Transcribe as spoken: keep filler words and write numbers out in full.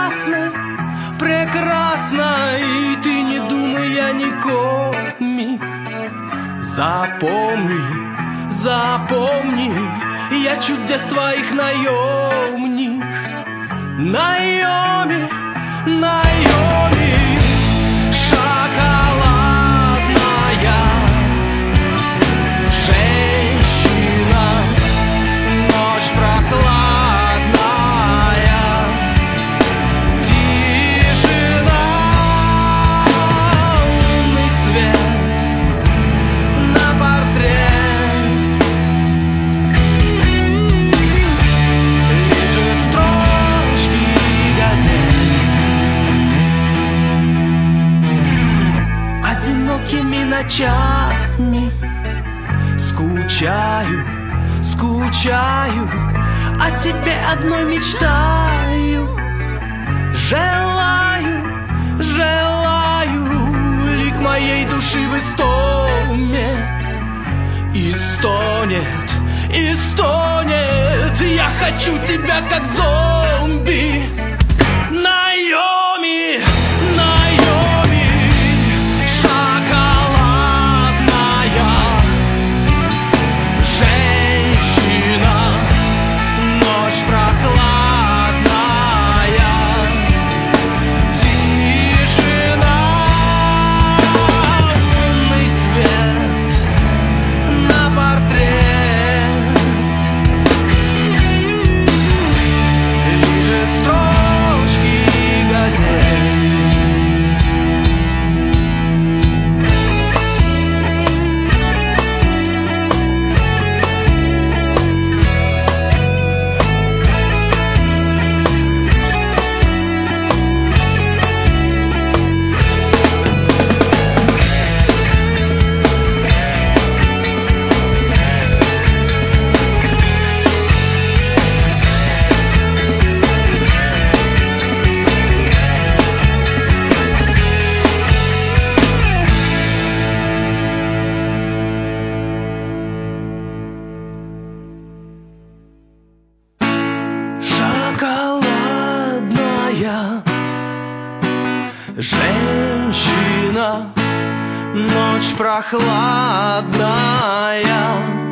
прекрасна, прекрасна, и ты не думай, я не комик. Запомни, запомни, я чудес твоих наемник. Наемник, наемник, шоколадная женщина, ночь прохладная, тишина, лунный свет на портрет, лежит строчки газет. Одинокими ночами скучаю, скучаю, о тебе одной мечтаю. Желаю, желаю лик моей души в истоме. И стонет, и стонет, я хочу тебя как зомби. Наоми, Наоми, шоколадная женщина, ночь прохладная, тишина, лунный свет на портрет, лежит строчки газет. Шоколадная женщина, ночь прохладная.